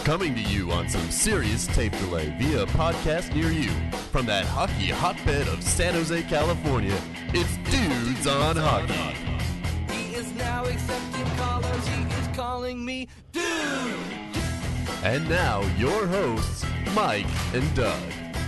Coming to you on some serious tape delay via a podcast near you. From that hockey hotbed of San Jose, California, it's Dudes on Hockey. He is now accepting callers, he is calling me Dude. And now, your hosts, Mike and Doug.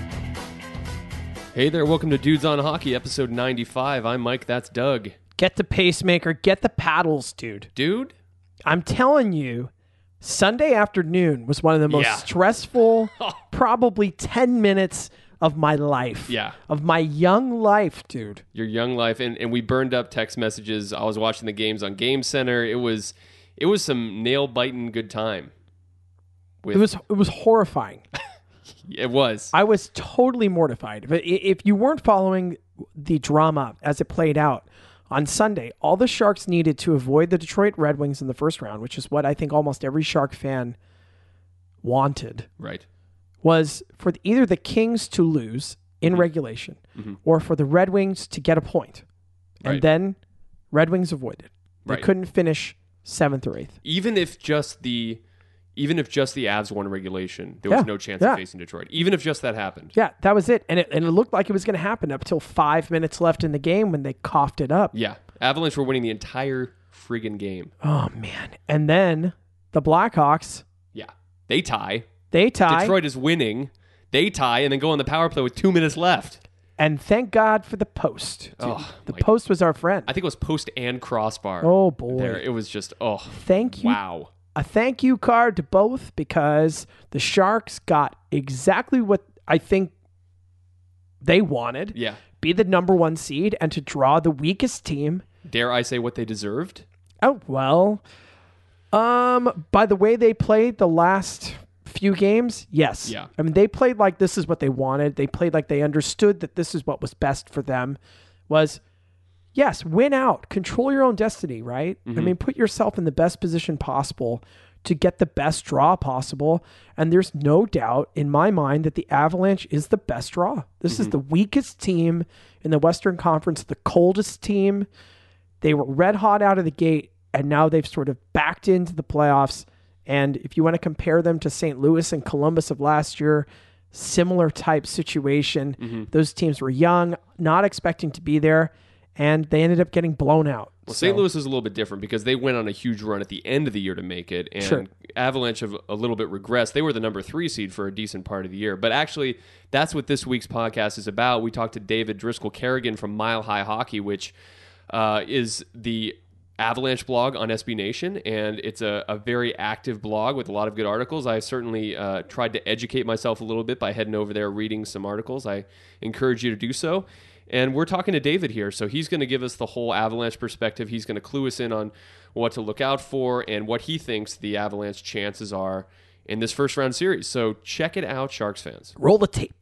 Hey there, welcome to Dudes on Hockey, episode 95. I'm Mike, that's Doug. Get the pacemaker, get the paddles, dude. Dude? I'm telling you, Sunday afternoon was one of the most stressful, probably 10 minutes of my life. Yeah. Of my young life, dude. Your young life, and we burned up text messages. I was watching the games on Game Center. It was some nail-biting good time. It was horrifying. It was. I was totally mortified. But if you weren't following the drama as it played out, on Sunday, all the Sharks needed to avoid the Detroit Red Wings in the first round, which is what I think almost every Shark fan wanted, Right. was for either the Kings to lose in regulation or for the Red Wings to get a point. And Right. then Red Wings avoided. They Right. couldn't finish 7th or 8th. Even if just the Avs won regulation, there was no chance of facing Detroit. Even if just that happened. Yeah, that was it. And it looked like it was going to happen up till 5 minutes left in the game when they coughed it up. Yeah. Avalanche were winning the entire friggin' game. Oh, man. And then the Blackhawks, Yeah. They tie. they tie. Detroit is winning. They tie and then go on the power play with 2 minutes left. And thank God for the post. Dude. Oh, the my- post was our friend. I think it was post and crossbar. Oh, boy. There. It was just, Thank you. wow. A thank you card to both because the Sharks got exactly what I think they wanted. Yeah. Be the number 1 seed and to draw the weakest team. Dare I say what they deserved? Oh, well. By the way they played the last few games, yes. Yeah. I mean, they played like this is what they wanted. They played like they understood that this is what was best for them. Yes, win out. Control your own destiny, right? I mean, put yourself in the best position possible to get the best draw possible. And there's no doubt in my mind that the Avalanche is the best draw. This is the weakest team in the Western Conference, the coldest team. They were red hot out of the gate, and now they've sort of backed into the playoffs. And if you want to compare them to St. Louis and Columbus of last year, similar type situation. Those teams were young, not expecting to be there, and they ended up getting blown out. Well, St. Louis is a little bit different because they went on a huge run at the end of the year to make it, and Avalanche have a little bit regressed. They were the number 3 seed for a decent part of the year. But actually, that's what this week's podcast is about. We talked to David Driscoll-Kerrigan from Mile High Hockey, which is the Avalanche blog on SB Nation, and it's a very active blog with a lot of good articles. I certainly tried to educate myself a little bit by heading over there, reading some articles. I encourage you to do so. And we're talking to David here, so he's going to give us the whole Avalanche perspective. He's going to clue us in on what to look out for and what he thinks the Avalanche chances are in this first-round series. So check it out, Sharks fans. Roll the tape.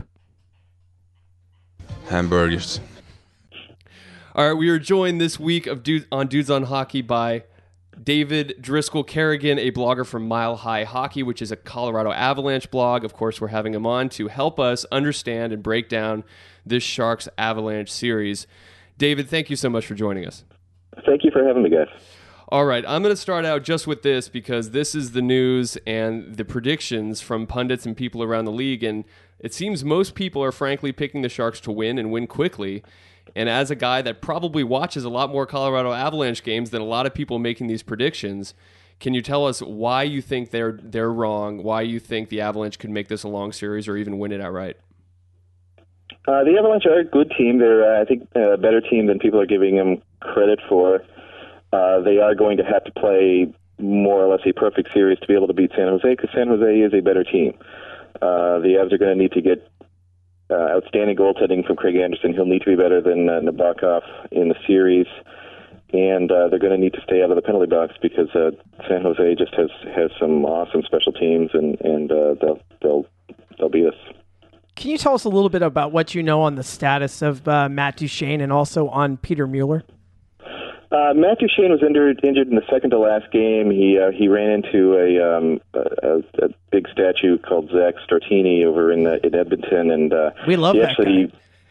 Hamburgers. All right, we are joined this week of Dudes on Hockey by David Driscoll-Kerrigan, a blogger from Mile High Hockey, which is a Colorado Avalanche blog. Of course, we're having him on to help us understand and break down this Sharks Avalanche series. David, thank you so much for joining us. Thank you for having me, guys. All right, I'm going to start out just with this because this is the news and the predictions from pundits and people around the league, and it seems most people are frankly picking the Sharks to win and win quickly. And as a guy that probably watches a lot more Colorado Avalanche games than a lot of people making these predictions, can you tell us why you think they're wrong, why you think the Avalanche could make this a long series or even win it outright? The Avalanche are a good team. They're, I think, a better team than people are giving them credit for. They are going to have to play more or less a perfect series to be able to beat San Jose because San Jose is a better team. The Avs are going to need to get outstanding goaltending from Craig Anderson. He'll need to be better than Nabokov in the series. And they're going to need to stay out of the penalty box because San Jose just has some awesome special teams, and they'll beat us. Can you tell us a little bit about what you know on the status of Matt Duchene and also on Peter Mueller? Matt Duchene was injured in the second to last game. He ran into a big statue called Zach Startini over in Edmonton, and we love that guy.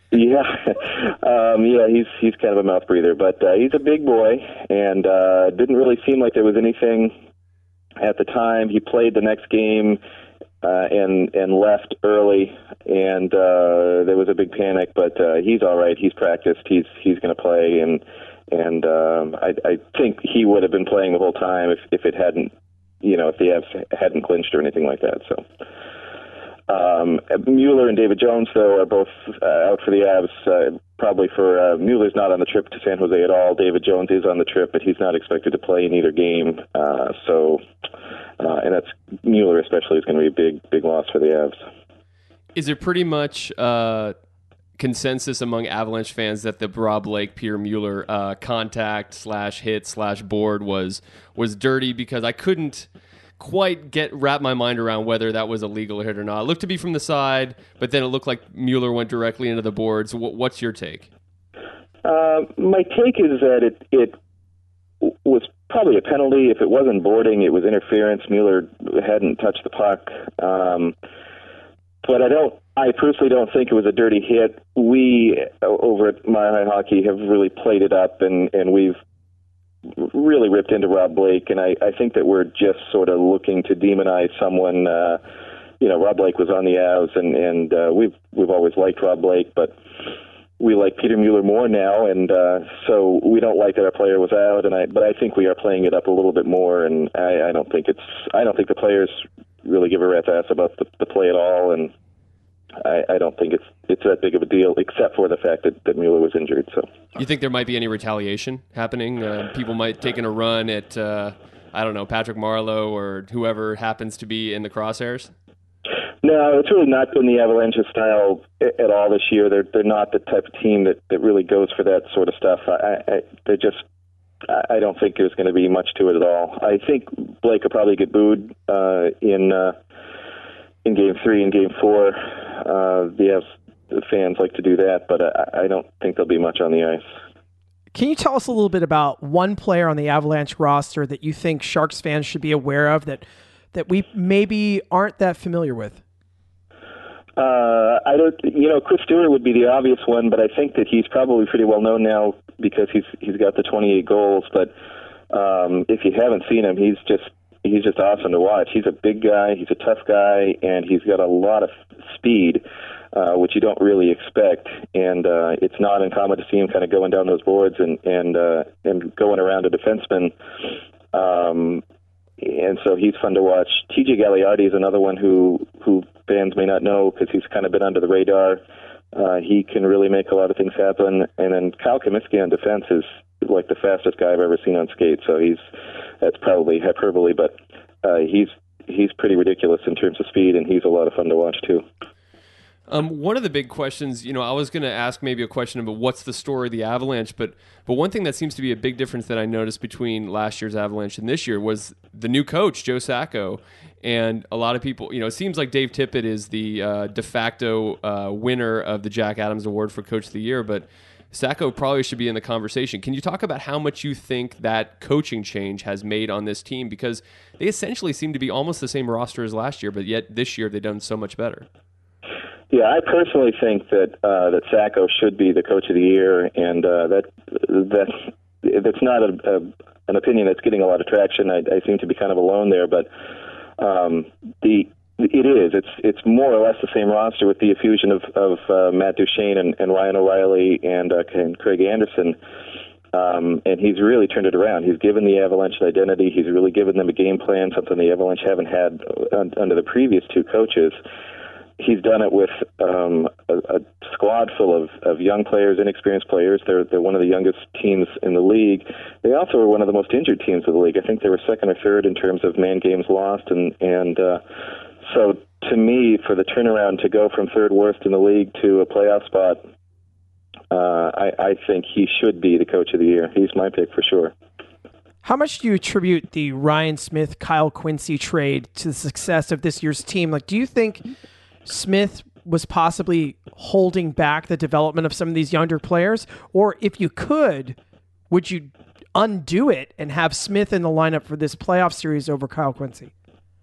He's kind of a mouth breather, but he's a big boy, and didn't really seem like there was anything at the time. He played the next game and left early, and there was a big panic. But he's all right. He's practiced. He's going to play, and I think he would have been playing the whole time if it hadn't, if the Avs hadn't clinched or anything like that. So. Mueller and David Jones, though, are both out for the Avs. Probably for Mueller's not on the trip to San Jose at all. David Jones is on the trip, but he's not expected to play in either game. And that's Mueller especially is going to be a big loss for the Avs. Is it pretty much consensus among Avalanche fans that the Rob Blake, Peter Mueller contact /hit/board was dirty? Because I couldn't quite wrap my mind around whether that was a legal hit or not. It looked to be from the side, but then it looked like Mueller went directly into the boards. What's your take? My take is that it was probably a penalty. If it wasn't boarding, it was interference. Mueller hadn't touched the puck. But I personally don't think it was a dirty hit. We, over at Mile High Hockey, have really played it up, and we've really ripped into Rob Blake, and I think that we're just sort of looking to demonize someone. Rob Blake was on the Avs, and we've always liked Rob Blake, but we like Peter Mueller more now, and so we don't like that our player was out. But I think we are playing it up a little bit more, and I don't think the players really give a rat's ass about the play at all, and I don't think it's that big of a deal, except for the fact that Mueller was injured. So, you think there might be any retaliation happening? People might taking a run at Patrick Marleau or whoever happens to be in the crosshairs. No, it's really not been the Avalanche style at all this year. They're not the type of team that really goes for that sort of stuff. I don't think there's going to be much to it at all. I think Blake will probably get booed in Game 3 and Game 4. The fans like to do that, but I don't think there'll be much on the ice. Can you tell us a little bit about one player on the Avalanche roster that you think Sharks fans should be aware of that we maybe aren't that familiar with? I don't. Chris Stewart would be the obvious one, but I think that he's probably pretty well known now because he's got the 28 goals. But if you haven't seen him, he's just awesome to watch. He's a big guy, he's a tough guy, and he's got a lot of speed, which you don't really expect. And it's not uncommon to see him kind of going down those boards and going around a defenseman. And so he's fun to watch. TJ Gagliardi is another one who fans may not know because he's kind of been under the radar. He can really make a lot of things happen. And then Kyle Comiskey on defense is like the fastest guy I've ever seen on skate. So that's probably hyperbole, but he's pretty ridiculous in terms of speed, and he's a lot of fun to watch too. One of the big questions, I was going to ask maybe a question about what's the story of the Avalanche, but one thing that seems to be a big difference that I noticed between last year's Avalanche and this year was the new coach, Joe Sacco. And a lot of people, it seems like Dave Tippett is the de facto winner of the Jack Adams Award for Coach of the Year, but Sacco probably should be in the conversation. Can you talk about how much you think that coaching change has made on this team? Because they essentially seem to be almost the same roster as last year, but yet this year they've done so much better. Yeah, I personally think that Sacco should be the Coach of the Year, and that's not an opinion that's getting a lot of traction. I seem to be kind of alone there, but it's more or less the same roster with the infusion of Matt Duchene and Ryan O'Reilly and Craig Anderson. And he's really turned it around. He's given the Avalanche an identity. He's really given them a game plan, something the Avalanche haven't had under the previous two coaches. He's done it with a squad full of young players, inexperienced players. They're one of the youngest teams in the league. They also are one of the most injured teams of the league. I think they were second or third in terms of man games lost. And so to me, for the turnaround to go from third worst in the league to a playoff spot, I think he should be the Coach of the Year. He's my pick for sure. How much do you attribute the Ryan Smith, Kyle Quincy trade to the success of this year's team? Like, do you think Smith was possibly holding back the development of some of these younger players? Or if you could, would you undo it and have Smith in the lineup for this playoff series over Kyle Quincy?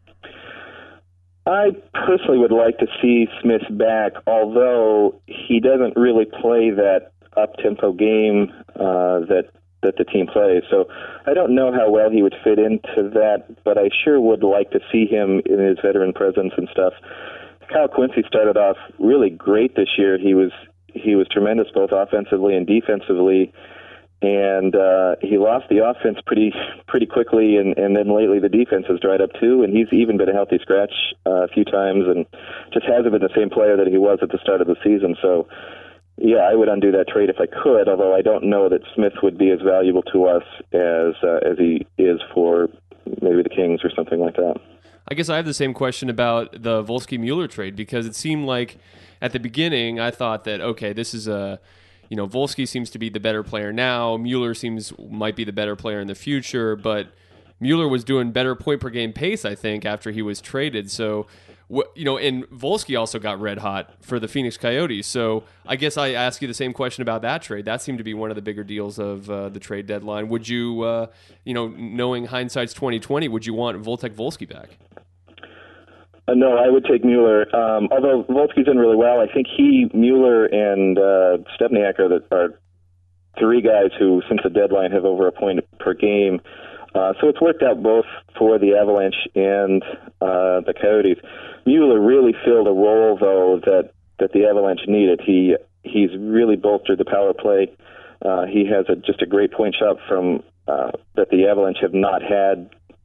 I personally would like to see Smith back, although he doesn't really play that up-tempo game that that the team plays. So I don't know how well he would fit into that, but I sure would like to see him in his veteran presence and stuff. Kyle Quincy started off really great this year. He was tremendous both offensively and defensively, and he lost the offense pretty quickly, and then lately the defense has dried up too, and he's even been a healthy scratch a few times and just hasn't been the same player that he was at the start of the season. So yeah, I would undo that trade if I could, although I don't know that Smith would be as valuable to us as he is for maybe the Kings or something like that. I guess I have the same question about the Wolski-Mueller trade, because it seemed like at the beginning I thought that, okay, this is Wolski seems to be the better player now. Mueller might be the better player in the future, but Mueller was doing better point per game pace, I think, after he was traded. So, and Wolski also got red hot for the Phoenix Coyotes. So I guess I ask you the same question about that trade. That seemed to be one of the bigger deals of the trade deadline. Would you, knowing hindsight's 2020, would you want Wolski back? No, I would take Mueller. Although Wolski's done really well, I think Mueller, and Stepniak are three guys who, since the deadline, have over a point per game. So it's worked out both for the Avalanche and the Coyotes. Mueller really filled a role, though, that the Avalanche needed. He's really bolstered the power play. He has just a great point shot from that the Avalanche have not had.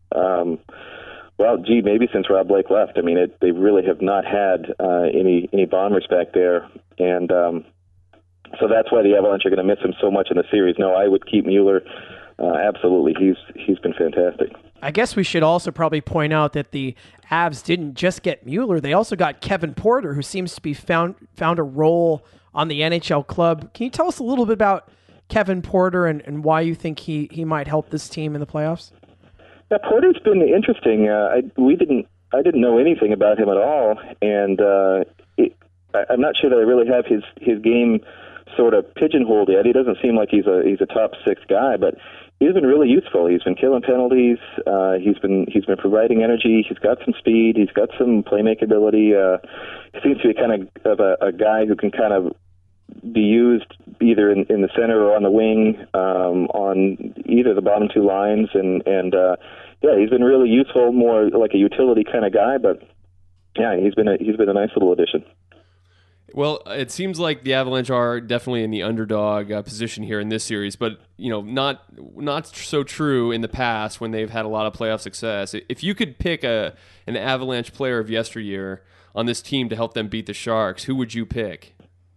Maybe since Rob Blake left. I mean, they really have not had any bombers back there, and so that's why the Avalanche are going to miss him so much in the series. No, I would keep Mueller. Absolutely, he's been fantastic. I guess we should also probably point out that the Avs didn't just get Mueller; they also got Kevin Porter, who seems to be found a role on the NHL club. Can you tell us a little bit about Kevin Porter and why you think he might help this team in the playoffs? Yeah, Porter's been interesting. I didn't know anything about him at all, and I'm not sure that I really have his game sort of pigeonholed yet. He doesn't seem like he's a top six guy, but he's been really useful. He's been killing penalties. He's been providing energy. He's got some speed. He's got some playmaking ability. He seems to be kind of a guy who can kind of be used either in the center or on the wing, on either the bottom two lines, and he's been really useful, more like a utility kind of guy. But yeah, he's been a nice little addition. Well, it seems like the Avalanche are definitely in the underdog position here in this series, but not so true in the past when they've had a lot of playoff success. If you could pick an Avalanche player of yesteryear on this team to help them beat the Sharks, who would you pick?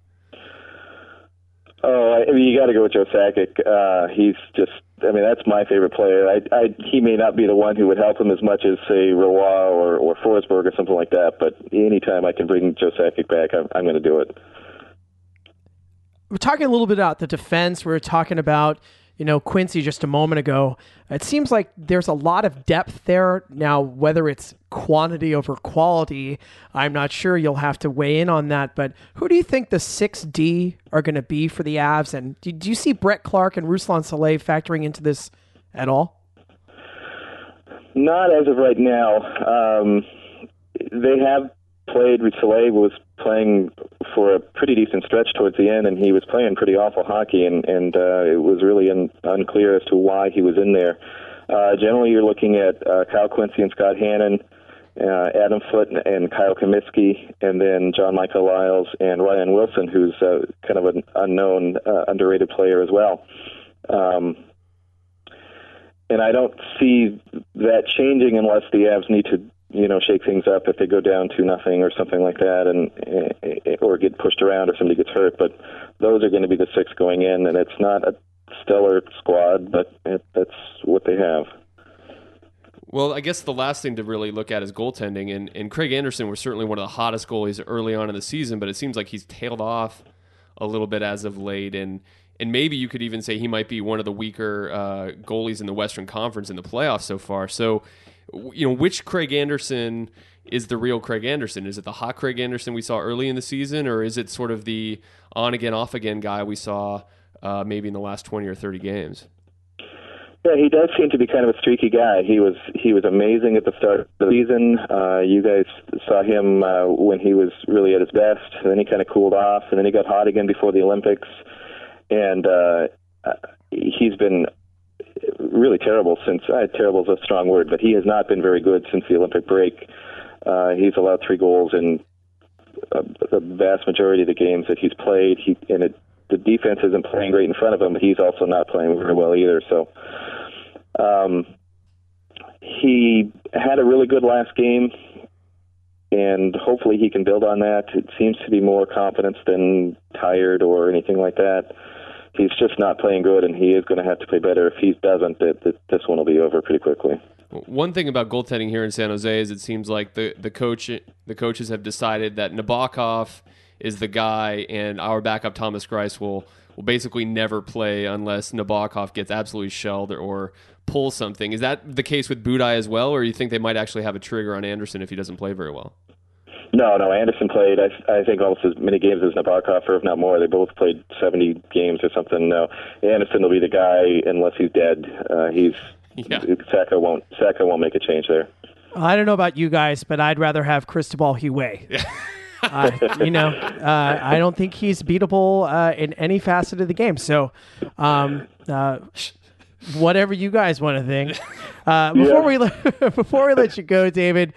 Oh, I mean, you got to go with Joe Sakic. That's my favorite player. He may not be the one who would help him as much as, say, Roy or Forsberg or something like that, but anytime I can bring Joe Sakic back, I'm going to do it. We're talking a little bit about the defense. We were talking about, Quincy just a moment ago. It seems like there's a lot of depth there. Now, whether it's quantity over quality, I'm not sure. You'll have to weigh in on that. But who do you think the 6D are going to be for the Avs? And do you see Brett Clark and Ruslan Saleh factoring into this at all? Not as of right now. They have played. Saleh was playing for a pretty decent stretch towards the end, and he was playing pretty awful hockey, and it was really unclear as to why he was in there. Generally, you're looking at Kyle Quincy and Scott Hannon, Adam Foote and Kyle Comiskey, and then John Michael Lyles and Ryan Wilson, who's kind of an unknown, underrated player as well. And I don't see that changing unless the Avs need to shake things up if they go down 2-0 or something like that, and or get pushed around or somebody gets hurt. But those are going to be the six going in, and it's not a stellar squad, but that's what they have. Well, I guess the last thing to really look at is goaltending, and Craig Anderson was certainly one of the hottest goalies early on in the season, but it seems like he's tailed off a little bit as of late, and maybe you could even say he might be one of the weaker goalies in the Western Conference in the playoffs so far. So, which Craig Anderson is the real Craig Anderson? Is it the hot Craig Anderson we saw early in the season, or is it sort of the on-again, off-again guy we saw maybe in the last 20 or 30 games? Yeah, he does seem to be kind of a streaky guy. He was amazing at the start of the season. You guys saw him when he was really at his best, and then he kind of cooled off, and then he got hot again before the Olympics. And he's been really terrible since. Terrible is a strong word, but he has not been very good since the Olympic break. He's allowed 3 goals in the vast majority of the games that he's played. The defense isn't playing great in front of him, but he's also not playing very well either. So he had a really good last game, and hopefully he can build on that. It seems to be more confidence than tired or anything like that. He's just not playing good, and he is going to have to play better. If he doesn't, this one will be over pretty quickly. One thing about goaltending here in San Jose is it seems like the coaches have decided that Nabokov is the guy, and our backup Thomas Greiss will basically never play unless Nabokov gets absolutely shelled or pulls something. Is that the case with Budaj as well, or you think they might actually have a trigger on Anderson if he doesn't play very well? No, Anderson played, I think, almost as many games as Nabokov, or if not more. They both played 70 games or something. No, Anderson will be the guy unless he's dead. Sacco won't make a change there. I don't know about you guys, but I'd rather have Cristobal Huet. I don't think he's beatable in any facet of the game. So, whatever you guys want to think. Before we let you go, David,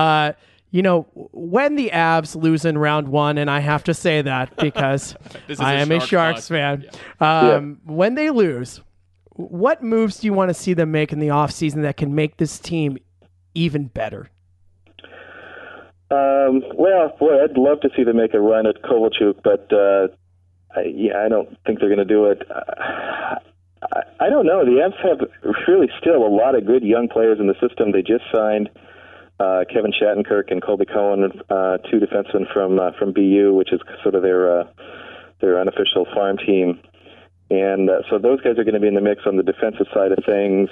when the Avs lose in round 1, and I have to say that because I am a Sharks fan, when they lose, what moves do you want to see them make in the offseason that can make this team even better? I'd love to see them make a run at Kovalchuk, but I don't think they're going to do it. I don't know. The Avs have really still a lot of good young players in the system. They just signed Kevin Shattenkirk and Colby Cohen, 2 defensemen from BU, which is sort of their unofficial farm team. And so those guys are going to be in the mix on the defensive side of things.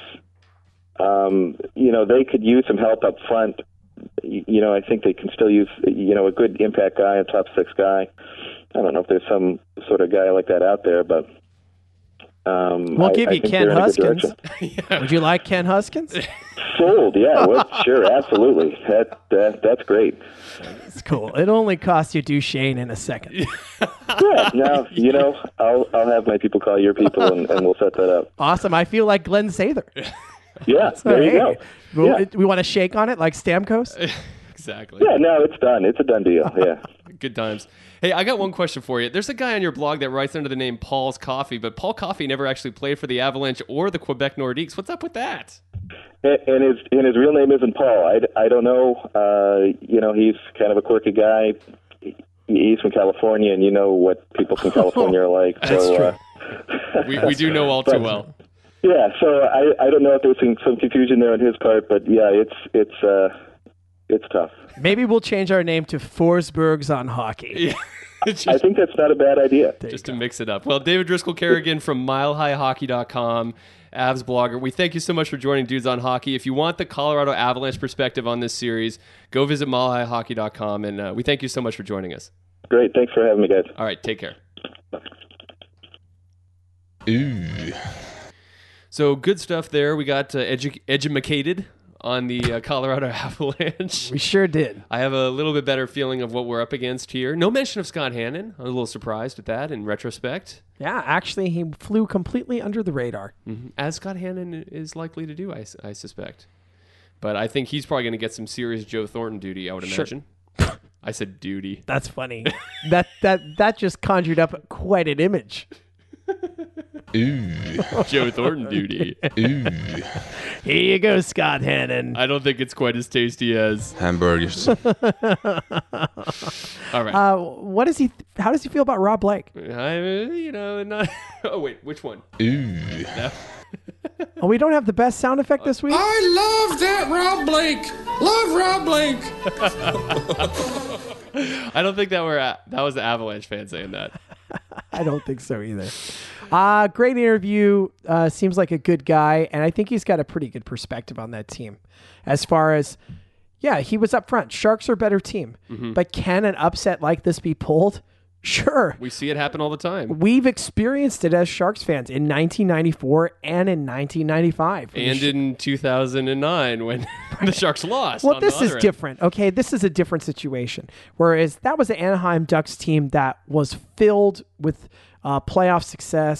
They could use some help up front. I think they can still use, a good impact guy, a top 6 guy. I don't know if there's some sort of guy like that out there, but we'll give you Ken Huskins. Would you like Ken Huskins? Sold, yeah. Well, sure, absolutely. That's great. It's cool. It only costs you Duchesne in a second. Yeah, now, I'll have my people call your people, and we'll set that up. Awesome. I feel like Glenn Sather. Yeah, there you go. We want to shake on it like Stamkos? Exactly. Yeah, no, it's done. It's a done deal, yeah. Good times. Hey, I got one question for you. There's a guy on your blog that writes under the name Paul's Coffee, but Paul Coffey never actually played for the Avalanche or the Quebec Nordiques. What's up with that? And his real name isn't Paul. I don't know. He's kind of a quirky guy. He's from California, and you know what people from California are like. That's true. We do know all too well. Yeah, so I don't know if there's some confusion there on his part, but yeah, it's tough. Maybe we'll change our name to Forsbergs on Hockey. Yeah. I think that's not a bad idea. Just to mix it up. Well, David Driscoll-Kerrigan from MileHighHockey.com, Avs blogger. We thank you so much for joining Dudes on Hockey. If you want the Colorado Avalanche perspective on this series, go visit MileHighHockey.com, and we thank you so much for joining us. Great. Thanks for having me, guys. All right. Take care. Ooh. So good stuff there. We got edumacated on the Colorado Avalanche. We sure did. I have a little bit better feeling of what we're up against here. No mention of Scott Hannon. I'm a little surprised at that in retrospect. Yeah, actually, he flew completely under the radar. Mm-hmm. As Scott Hannon is likely to do, I suspect. But I think he's probably going to get some serious Joe Thornton duty, I would imagine. I said duty. That's funny. that just conjured up quite an image. Ooh. Joe Thornton duty. Ooh. Here you go, Scott Hannon. I don't think it's quite as tasty as hamburgers. All right. How does he feel about Rob Blake? Not. Oh wait, which one? Ooh. Oh, we don't have the best sound effect this week? I love that Rob Blake. Love Rob Blake. I don't think that was the Avalanche fan saying that. I don't think so either. Great interview. Seems like a good guy, and I think he's got a pretty good perspective on that team. As far as, he was up front. Sharks are a better team. Mm-hmm. But can an upset like this be pulled? Sure. We see it happen all the time. We've experienced it as Sharks fans in 1994 and in 1995. And in 2009 when the Sharks lost. Well, this is different. Okay, this is a different situation. Whereas that was the Anaheim Ducks team that was filled with playoff success.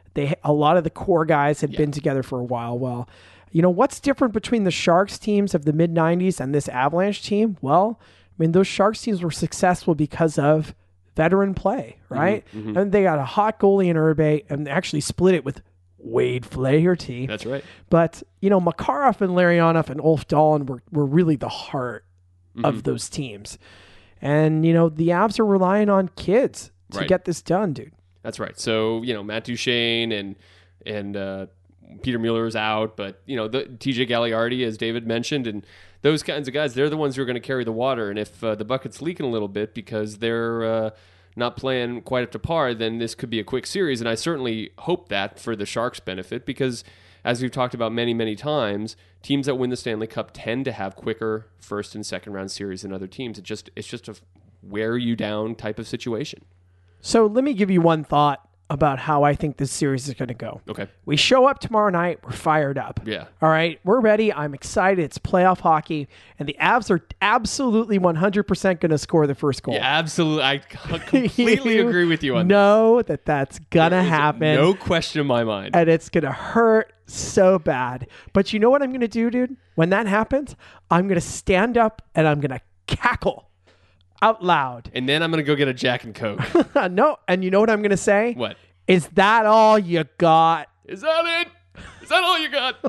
A lot of the core guys had been together for a while. Well, you know, what's different between the Sharks teams of the mid-90s and this Avalanche team? Well, I mean, those Sharks teams were successful because of veteran play, right? And they got a hot goalie in Urbe and actually split it with Wade Flaherty. That's right. But, you know, Makarov and Larionov and Ulf Dahlin were really the heart of those teams. And, you know, the Avs are relying on kids to get this done, dude. That's right. So, you know, Matt Duchene and Peter Mueller is out, but, you know, the TJ Galliardi, as David mentioned, and those kinds of guys, they're the ones who are going to carry the water. And if the bucket's leaking a little bit because they're not playing quite up to par, then this could be a quick series. And I certainly hope that for the Sharks' benefit because, as we've talked about many, many times, teams that win the Stanley Cup tend to have quicker first and second round series than other teams. It's just a wear you down type of situation. So let me give you one thought about how I think this series is going to go. Okay. We show up tomorrow night. We're fired up. Yeah. All right. We're ready. I'm excited. It's playoff hockey. And the Avs are absolutely 100% going to score the first goal. Yeah, absolutely. I completely agree with you on that. Know that that's going to happen. No question in my mind. And it's going to hurt so bad. But you know what I'm going to do, dude? When that happens, I'm going to stand up and I'm going to cackle out loud. And then I'm going to go get a Jack and Coke. No. And you know what I'm going to say? What? Is that all you got? Is that it? Is that all you got?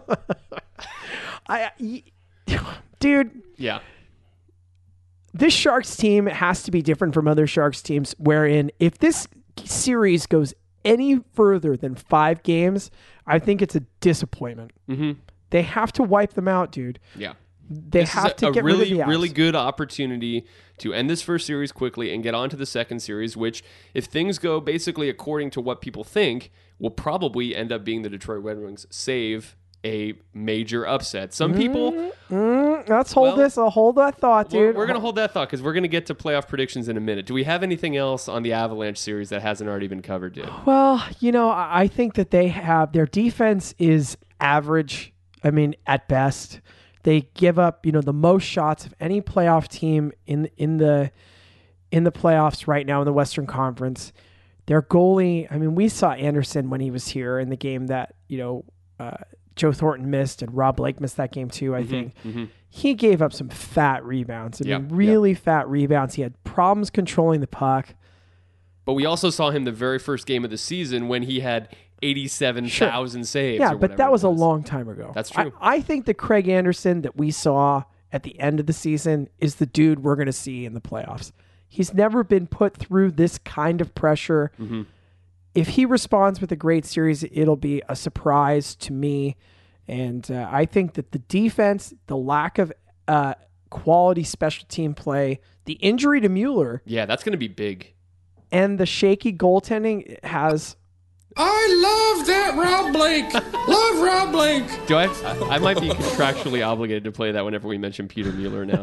Dude. Yeah. This Sharks team has to be different from other Sharks teams, wherein if this series goes any further than 5 games, I think it's a disappointment. They have to wipe them out, dude. Yeah. They have to get rid of the Avs. Really good opportunity to end this first series quickly and get on to the second series, which, if things go basically according to what people think, will probably end up being the Detroit Red Wings save a major upset. Some people... let's hold that thought, dude. We're going to hold that thought because we're going to get to playoff predictions in a minute. Do we have anything else on the Avalanche series that hasn't already been covered yet? Well, you know, I think that their defense is average. I mean, at best. They give up, you know, the most shots of any playoff team in the playoffs right now in the Western Conference. Their goalie, I mean, we saw Anderson when he was here in the game that, you know, Joe Thornton missed and Rob Blake missed that game too, I think. He gave up some fat rebounds. I mean, really fat rebounds. He had problems controlling the puck. But we also saw him the very first game of the season when he had 87,000 saves. Yeah, but that was a long time ago. That's true. I think that Craig Anderson that we saw at the end of the season is the dude we're going to see in the playoffs. He's never been put through this kind of pressure. If he responds with a great series, it'll be a surprise to me. And I think that the defense, the lack of quality special team play, the injury to Mueller. Yeah, that's going to be big. And the shaky goaltending has... I love that Rob Blake. Love Rob Blake. Do I might be contractually obligated to play that whenever we mention Peter Mueller now.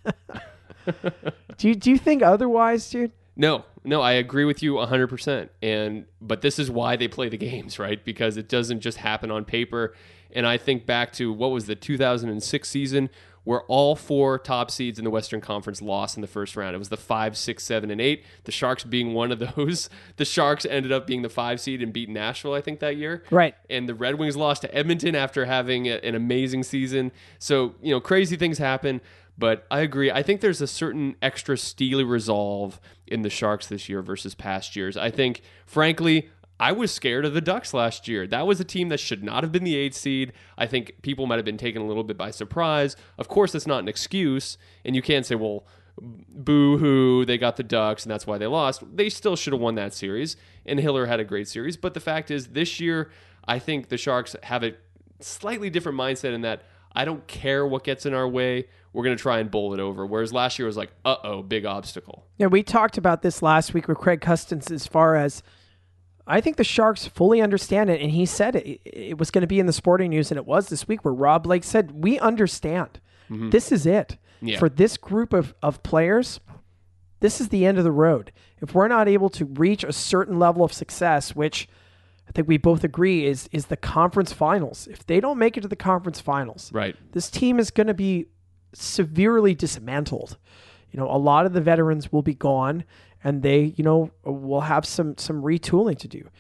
Do you think otherwise, dude? No, I agree with you 100%. But this is why they play the games, right? Because it doesn't just happen on paper. And I think back to what was the 2006 season where all 4 top seeds in the Western Conference lost in the first round. It was the 5, 6, 7, and 8. The Sharks being one of those. The Sharks ended up being the 5 seed and beat Nashville, I think, that year. Right. And the Red Wings lost to Edmonton after having an amazing season. So, you know, crazy things happen. But I agree. I think there's a certain extra steely resolve in the Sharks this year versus past years. I think, frankly, I was scared of the Ducks last year. That was a team that should not have been the 8th seed. I think people might have been taken a little bit by surprise. Of course, that's not an excuse. And you can't say, well, boo-hoo, they got the Ducks, and that's why they lost. They still should have won that series. And Hiller had a great series. But the fact is, this year, I think the Sharks have a slightly different mindset in that I don't care what gets in our way. We're going to try and bowl it over. Whereas last year was like, big obstacle. Yeah, we talked about this last week with Craig Custance as far as I think the Sharks fully understand it. And he said it was going to be in the Sporting News, and it was this week where Rob Blake said, we understand. This is it. Yeah. For this group of players, this is the end of the road. If we're not able to reach a certain level of success, which I think we both agree is the conference finals. If they don't make it to the conference finals, right, this team is going to be severely dismantled. You know, a lot of the veterans will be gone, and they, you know, will have some retooling to do.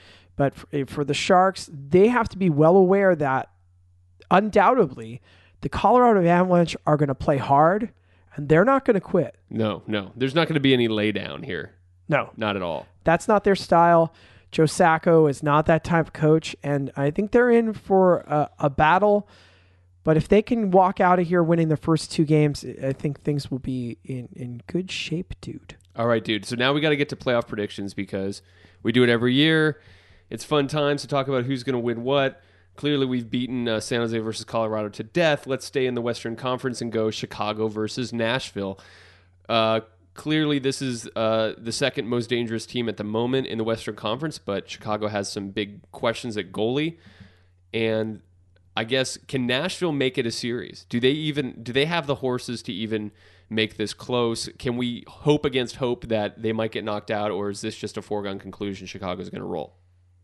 But for the Sharks, they have to be well aware that undoubtedly the Colorado Avalanche are going to play hard, and they're not going to quit. No. There's not going to be any lay down here. No. Not at all. That's not their style. Joe Sacco is not that type of coach, and I think they're in for a battle. But if they can walk out of here winning the first 2 games, I think things will be in good shape, dude. All right, dude. So now we got to get to playoff predictions because we do it every year. It's fun times to talk about who's going to win what. Clearly, we've beaten San Jose versus Colorado to death. Let's stay in the Western Conference and go Chicago versus Nashville. Clearly, this is the second most dangerous team at the moment in the Western Conference, but Chicago has some big questions at goalie. And I guess, can Nashville make it a series? Do they have the horses to even make this close? Can we hope against hope that they might get knocked out, or is this just a foregone conclusion Chicago's going to roll?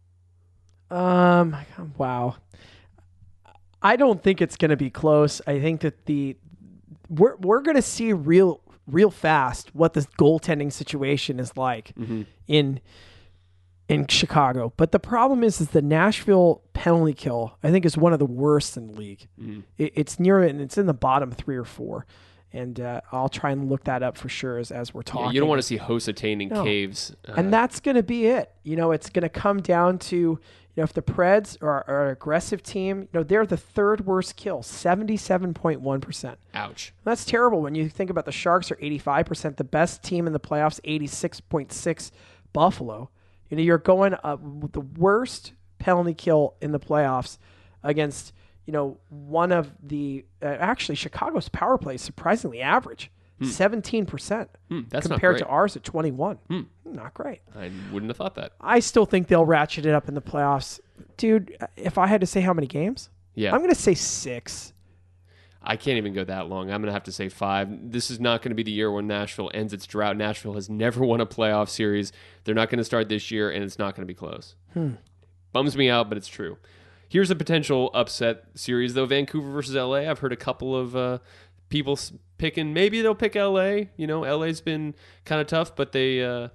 Wow. I don't think it's going to be close. I think that we're going to see real fast what this goaltending situation is like in Chicago. But the problem is the Nashville penalty kill, I think, is one of the worst in the league. It's near it, and it's in the bottom 3 or 4. And I'll try and look that up for sure as we're talking. Yeah, you don't want to see Hosatane in caves. And that's going to be it. It's going to come down to, if the Preds are an aggressive team, they're the 3rd worst kill, 77.1%. Ouch. That's terrible when you think about the Sharks are 85%. The best team in the playoffs, 86.6%, Buffalo. You're going with the worst penalty kill in the playoffs against, one of the actually Chicago's power play is surprisingly average, 17%. That's compared not to ours at 21. Not great. I wouldn't have thought that. I still think they'll ratchet it up in the playoffs, dude. If I had to say how many games, I'm going to say 6. I can't even go that long. I'm going to have to say 5. This is not going to be the year when Nashville ends its drought. Nashville has never won a playoff series. They're not going to start this year, and it's not going to be close. Bums me out, but it's true. Here's a potential upset series, though. Vancouver versus LA. I've heard a couple of people picking. Maybe they'll pick LA. LA's been kind of tough, but they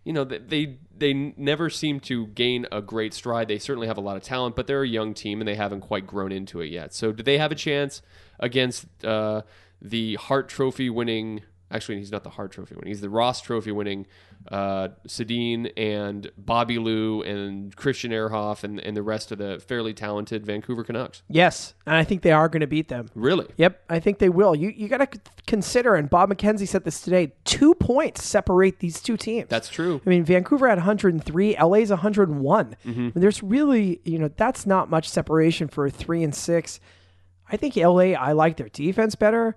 never seem to gain a great stride. They certainly have a lot of talent, but they're a young team, and they haven't quite grown into it yet. So do they have a chance against the Hart Trophy winning... Actually, he's not the Hart Trophy winning. He's the Ross Trophy winning Sedin and Bobby Lou and Christian Ehrhoff and the rest of the fairly talented Vancouver Canucks. Yes, and I think they are going to beat them. Really? Yep, I think they will. You got to consider, and Bob McKenzie said this today, 2 points separate these two teams. That's true. I mean, Vancouver had 103, LA's 101. There's really, that's not much separation for 3 and 6. I think LA, I like their defense better.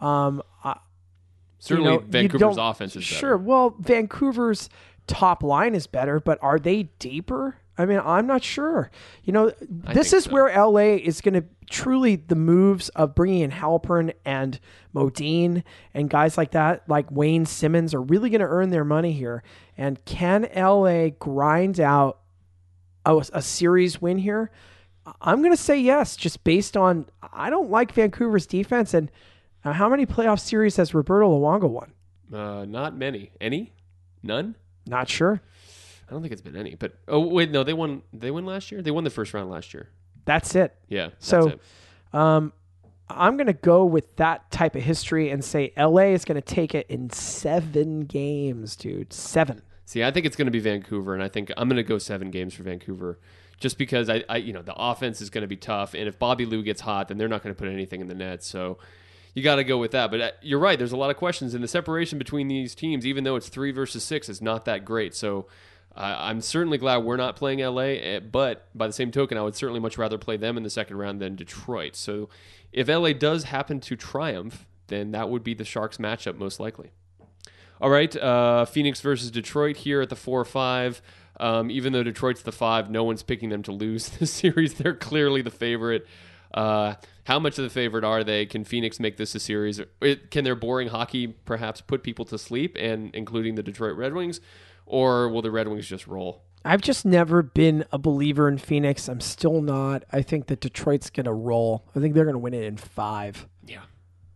Certainly, Vancouver's offense is better. Sure. Well, Vancouver's top line is better, but are they deeper? I mean, I'm not sure. This is where LA is going to truly the moves of bringing in Halpern and Modine and guys like that, like Wayne Simmons, are really going to earn their money here. And can LA grind out a series win here? I'm going to say yes, just based on I don't like Vancouver's defense. And how many playoff series has Roberto Luongo won? Not many. Any? None? Not sure. I don't think it's been any. But no, they won last year. They won the first round last year. That's it. Yeah. So, I'm going to go with that type of history and say LA is going to take it in 7 games, dude. 7. See, I think it's going to be Vancouver, and I think I'm going to go 7 games for Vancouver, just because I the offense is going to be tough, and if Bobby Lou gets hot, then they're not going to put anything in the net. So you got to go with that. But you're right. There's a lot of questions, and the separation between these teams, even though it's 3 versus 6, is not that great. So I'm certainly glad we're not playing LA, but by the same token, I would certainly much rather play them in the second round than Detroit. So if LA does happen to triumph, then that would be the Sharks matchup most likely. All right, Phoenix versus Detroit here at the 4-5. Even though Detroit's the 5, no one's picking them to lose this series. They're clearly the favorite. How much of the favorite are they? Can Phoenix make this a series? Can their boring hockey perhaps put people to sleep, and including the Detroit Red Wings? Or will the Red Wings just roll? I've just never been a believer in Phoenix. I'm still not. I think that Detroit's going to roll. I think they're going to win it in 5. Yeah.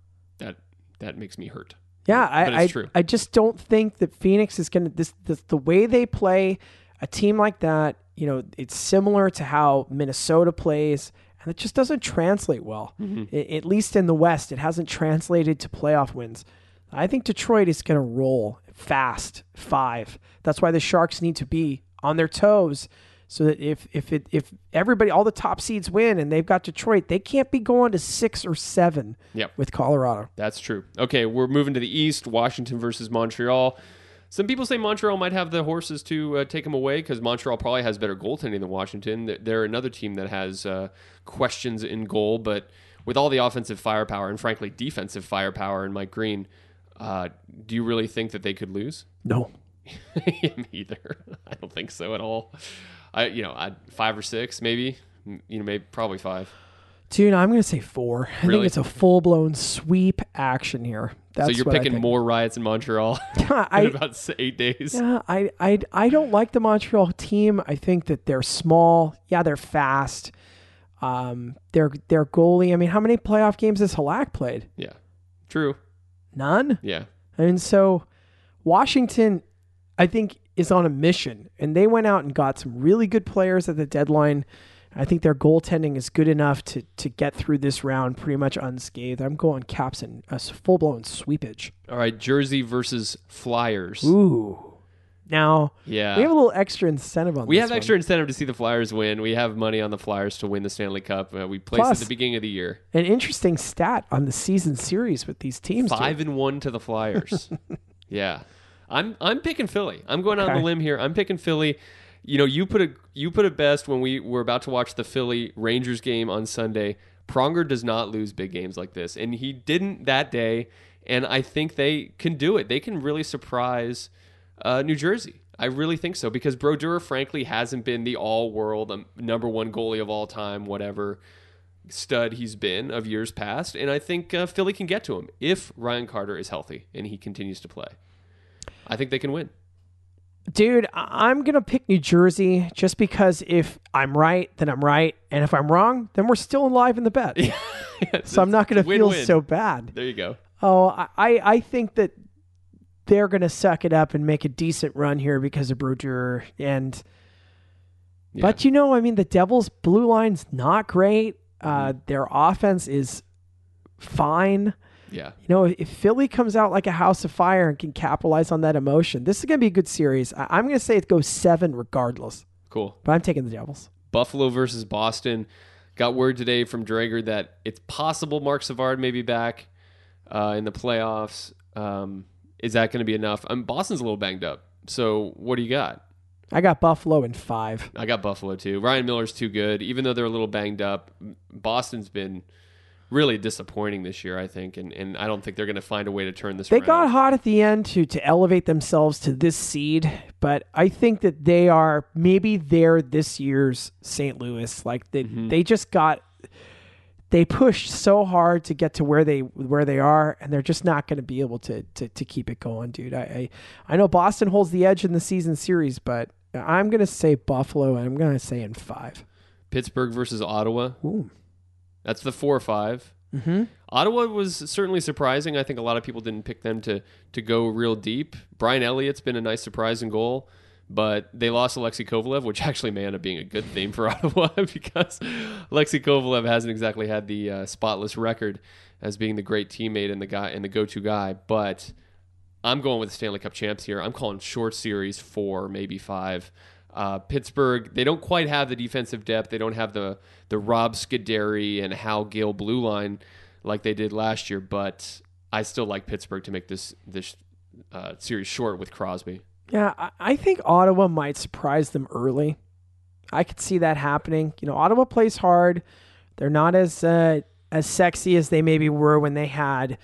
That makes me hurt. Yeah, but it's true. I just don't think that Phoenix is going to... The way they play a team like that it's similar to how Minnesota plays, and it just doesn't translate well. At least in the West, it hasn't translated to playoff wins. I think Detroit is going to roll fast 5. That's why the Sharks need to be on their toes, so that if everybody, all the top seeds win and they've got Detroit, they can't be going to 6 or 7 with Colorado. That's true. Okay, we're moving to the East, Washington versus Montreal. Some people say Montreal might have the horses to take them away because Montreal probably has better goaltending than Washington. They're another team that has questions in goal, but with all the offensive firepower and, frankly, defensive firepower in Mike Green, do you really think that they could lose? No. Me either. I don't think so at all. I'd 5 or 6, maybe. Maybe probably 5. Dude, I'm going to say 4. I Really? think it's a full-blown sweep action here. That's so you're what I picking think. more riots in Montreal in about 8 days? Yeah, I don't like the Montreal team. I think that they're small. Yeah, they're fast. Their goalie. I mean, how many playoff games has Halak played? Yeah. True. None. Yeah. And so Washington, I think, is on a mission, and they went out and got some really good players at the deadline. I think their goaltending is good enough to get through this round pretty much unscathed. I'm going Caps in a full-blown sweepage. All right, Jersey versus Flyers. Ooh. Now, Yeah. we have a little extra incentive on We this have one. extra incentive to see the Flyers win. We have money on the Flyers to win the Stanley Cup. We placed Plus, at the beginning of the year. An interesting stat on the season series with these teams. 5-1 to the Flyers. Yeah. I'm picking Philly. I'm going out on Okay. the limb here. I'm picking Philly. You put it best when we were about to watch the Philly Rangers game on Sunday. Pronger does not lose big games like this, and he didn't that day. And I think they can do it. They can really surprise New Jersey. I really think so, because Brodeur, frankly, hasn't been the all-world number 1 goalie of all time, whatever stud he's been of years past. And I think Philly can get to him if Ryan Carter is healthy and he continues to play. I think they can win. Dude, I'm going to pick New Jersey just because if I'm right, then I'm right. And if I'm wrong, then we're still alive in the bet. So I'm not going to feel Win-win. so bad. There you go. Oh, I think that they're going to suck it up and make a decent run here because of Brodeur. And, Yeah. but the Devils' blue line's not great. Their offense is fine. Yeah. If Philly comes out like a house of fire and can capitalize on that emotion, this is going to be a good series. I'm going to say it goes 7 regardless, Cool. but I'm taking the Devils. Buffalo versus Boston. Got word today from Drager that it's possible Mark Savard may be back in the playoffs. Is that going to be enough? Boston's a little banged up. So what do you got? I got Buffalo in 5. I got Buffalo too. Ryan Miller's too good. Even though they're a little banged up, Boston's been really disappointing this year, I think. And I don't think they're going to find a way to turn this They around. got hot at the end to elevate themselves to this seed, but I think that they're this year's St. Louis. Like they just they pushed so hard to get to where they are, and they're just not going to be able to keep it going, dude. I know Boston holds the edge in the season series, but I'm going to say Buffalo, and I'm going to say in 5. Pittsburgh versus Ottawa. Ooh. That's the 4-5. Mm-hmm. Ottawa was certainly surprising. I think a lot of people didn't pick them to go real deep. Brian Elliott's been a nice surprise in goal, but they lost Alexei Kovalev, which actually may end up being a good thing for Ottawa because Alexei Kovalev hasn't exactly had the spotless record as being the great teammate and the go-to guy. But I'm going with the Stanley Cup champs here. I'm calling short series 4, maybe 5. Pittsburgh, they don't quite have the defensive depth. They don't have the Rob Scuderi and Hal Gale blue line like they did last year, but I still like Pittsburgh to make this series short with Crosby. Yeah, I think Ottawa might surprise them early. I could see that happening. Ottawa plays hard. They're not as sexy as they maybe were when they had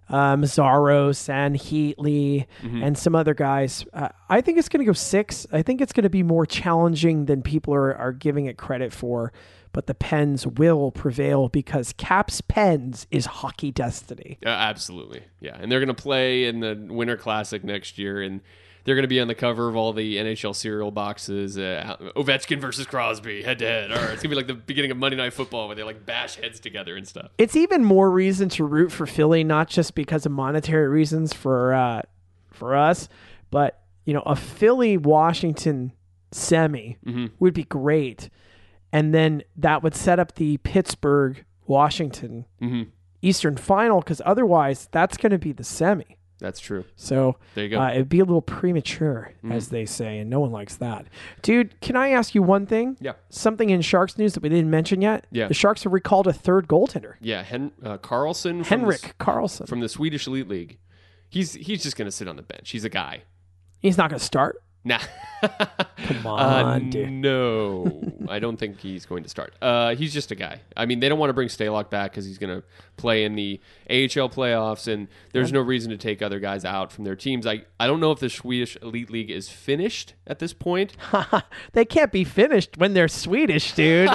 Mazzaros and Heatley and some other guys. I think it's going to go 6. I think it's going to be more challenging than people are giving it credit for. But the Pens will prevail because Caps Pens is hockey destiny. Absolutely, yeah. And they're going to play in the Winter Classic next year, and they're going to be on the cover of all the NHL cereal boxes. Ovechkin versus Crosby, head-to-head. All right, it's going to be like the beginning of Monday Night Football where they bash heads together and stuff. It's even more reason to root for Philly, not just because of monetary reasons for us, but a Philly-Washington semi would be great. And then that would set up the Pittsburgh-Washington Eastern final, because otherwise that's going to be the semi. That's true. So there you go. It'd be a little premature, as they say, and no one likes that. Dude, can I ask you one thing? Yeah. Something in Sharks news that we didn't mention yet? Yeah. The Sharks have recalled a third goaltender. Yeah, Karlsson. Henrik Karlsson. From the Swedish Elite League. He's just going to sit on the bench. He's a guy. He's not going to start? Nah. Come on, dude. No, I don't think he's going to start. He's just a guy. I mean, they don't want to bring Stalock back because he's going to play in the AHL playoffs, and there's no reason to take other guys out from their teams. I don't know if the Swedish Elite League is finished at this point. They can't be finished when they're Swedish, dude.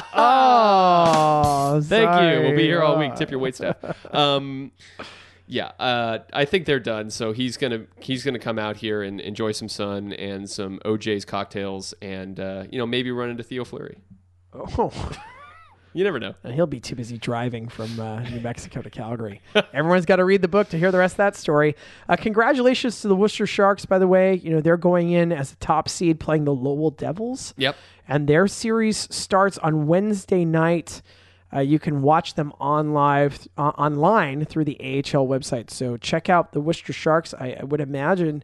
Oh, Thank sorry. you. We'll be here all week. Tip your waitstaff. Yeah, I think they're done. So he's gonna come out here and enjoy some sun and some OJ's cocktails, and maybe run into Theo Fleury. Oh, You never know. and he'll be too busy driving from New Mexico to Calgary. Everyone's got to read the book to hear the rest of that story. Congratulations to the Worcester Sharks, by the way. they're going in as a top seed, playing the Lowell Devils. Yep. And their series starts on Wednesday night. You can watch them online through the AHL website. So check out the Worcester Sharks. I would imagine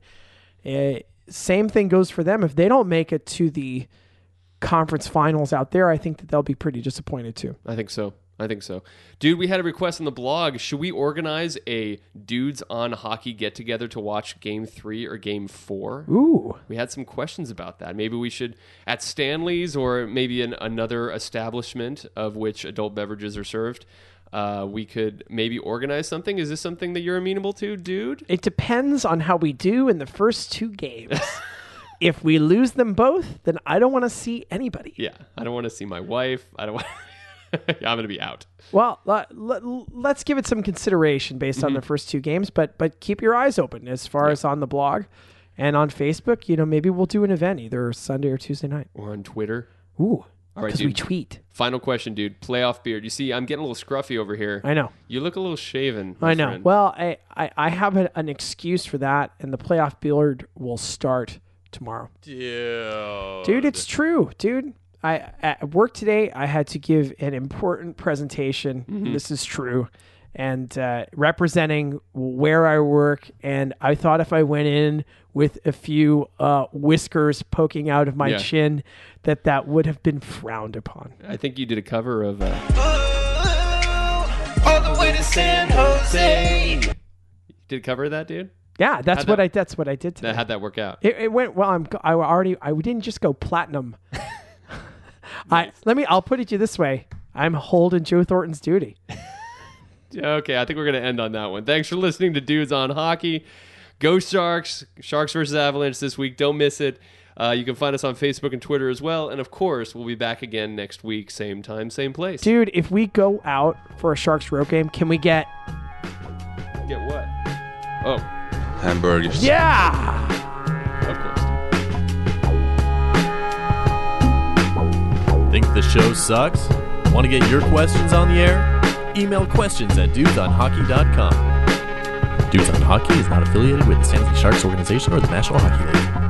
same thing goes for them. If they don't make it to the conference finals out there, I think that they'll be pretty disappointed too. I think so. Dude, we had a request on the blog. Should we organize a Dudes on Hockey get-together to watch Game 3 or Game 4? Ooh. We had some questions about that. Maybe we should, at Stanley's or maybe in another establishment of which adult beverages are served, we could maybe organize something. Is this something that you're amenable to, dude? It depends on how we do in the first 2 games. If we lose them both, then I don't want to see anybody. Yeah, I don't want to see my wife. I don't want... I'm going to be out. Well, let's give it some consideration based on the first 2 games, but keep your eyes open as far as on the blog and on Facebook. Maybe we'll do an event either Sunday or Tuesday night. Or on Twitter. Ooh, all right, because we tweet. Final question, dude. Playoff beard. You see, I'm getting a little scruffy over here. I know. You look a little shaven. I know. Friend. Well, I have an excuse for that, and the playoff beard will start tomorrow. Dude, it's true, dude. At work today, I had to give an important presentation. This is true. And representing where I work. And I thought if I went in with a few whiskers poking out of my chin, that would have been frowned upon. I think you did a cover of... All the way to San Jose. You did a cover of that, dude? Yeah, that's what I did today. How'd that work out? It went well. I didn't just go platinum. Nice. I'll put it to you this way. I'm holding Joe Thornton's duty. Okay, I think we're going to end on that one. Thanks for listening to Dudes on Hockey. Go Sharks. Sharks versus Avalanche this week. Don't miss it. You can find us on Facebook and Twitter as well. And, of course, we'll be back again next week. Same time, same place. Dude, if we go out for a Sharks road game, can we get... Get what? Oh. Hamburgers. Yeah! Of course. Think the show sucks? Want to get your questions on the air? Email questions at dudesonhockey.com. Dudes on Hockey is not affiliated with the San Jose Sharks organization or the National Hockey League.